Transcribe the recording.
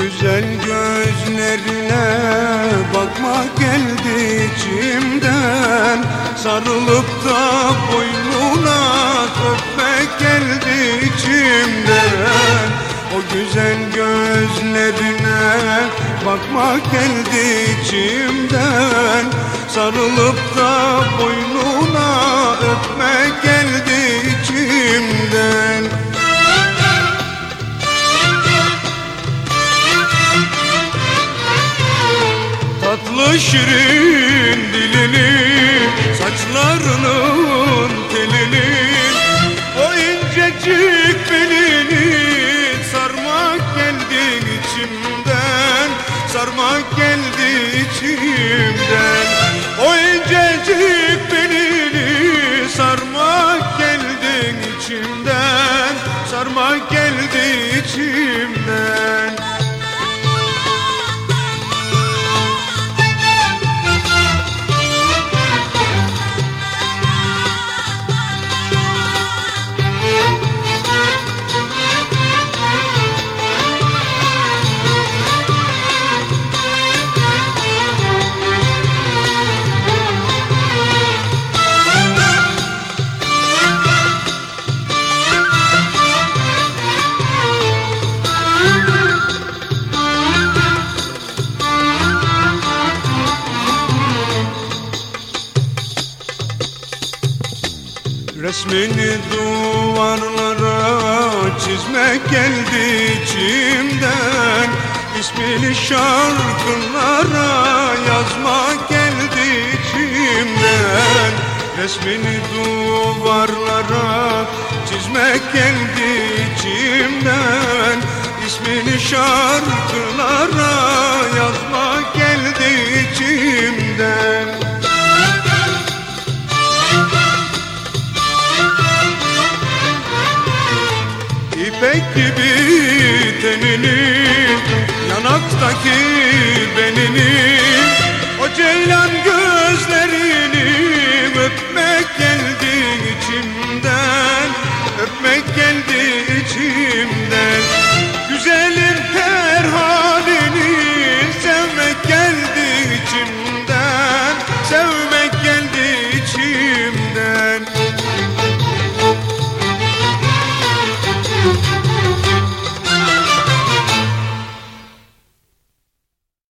güzel gözlerine bakmak geldi içimden, sarılıp da boynuna öpmek geldi içimden. O güzel gözlerine bakmak geldi içimden, sarılıp da boynuna öpmek geldi içimden. Tatlı şirin dilini, saçlarının telini, o incecik belini sarmak geldi içimden, sarmak geldi içimden. O incecik belini sarmak geldi içimden, sarmak geldi içimden. Resmini duvarlara çizmek geldi içimden, İsmini şarkılara yazmak geldi içimden. Resmini duvarlara çizmek geldi içimden, İsmini şarkılara yazmak geldi içimden. İpek gibi tenini, yanaktaki benini, o ceylan gözlerini öpmek geldi içimden, öpmek geldi